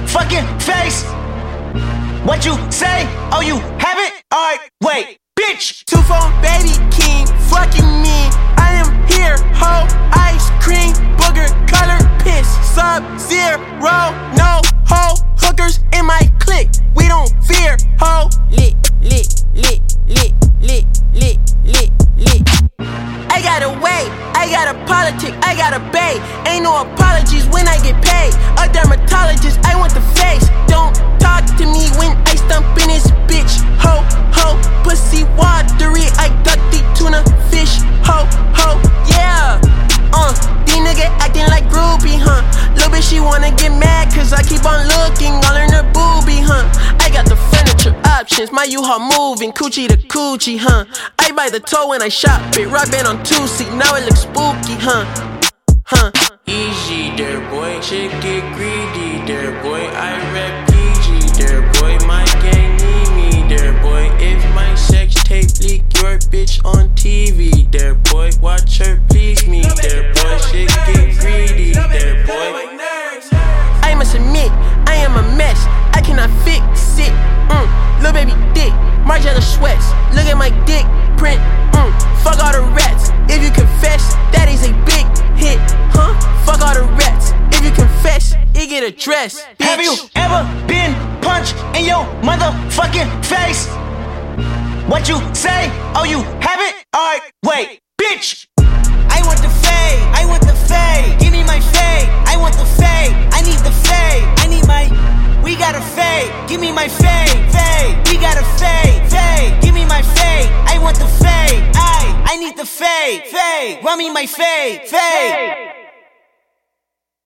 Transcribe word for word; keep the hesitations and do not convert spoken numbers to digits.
motherfucking face. What you say? Oh, you have it? Alright, wait, bitch. Two phone baby king, fucking me. I am here, ho, ice cream, booger, color, piss, sub zero, no ho, hookers in my clique. We don't fear, ho. Lit, lit, lit, lit, lit, lit, lit, lit. I got a way, I got a politic, I got a bay. Ain't no apologies when I get paid. A dermatologist, I want the face. Don't talk to me when I stump in this bitch. Ho, ho, pussy watery. I got the tuna fish. Ho, ho, yeah. Uh, these niggas acting like groupie, huh? Little bitch, she wanna get mad cause I keep on looking all in her boobie, huh? I got the furniture options, my U-Haul moving, coochie to coochie, huh? I buy the toe when I shop it, rock band on two seat, now it looks spooky, huh? Huh? Easy there, boy, shit get greedy there, boy. I rap P G there, boy. My gang need me there, boy. If my sex tape leak, your bitch on T V there, boy. Watch her please me there, boy. Shit get greedy there, boy. I must admit, I am a mess. I cannot fix it. Mm, little baby dick, Margiela sweats. Look at my dick print. Mm, fuck all the rats. If you confess, that is a big hit, huh? Fuck all the rats. If you confess, it get addressed. Bitch. Have you ever been punched in your motherfucking face? What you say? Oh, you have it? Alright, wait, bitch. I want the fade, I want the fade. Give me my fade, I want the fade. I need the fade, I need my. We got a fade, give me my fade, fade. We got a fade, fade. Give me my fade, I want the fade. I, I need the fade, fade. Run me my fade, fade.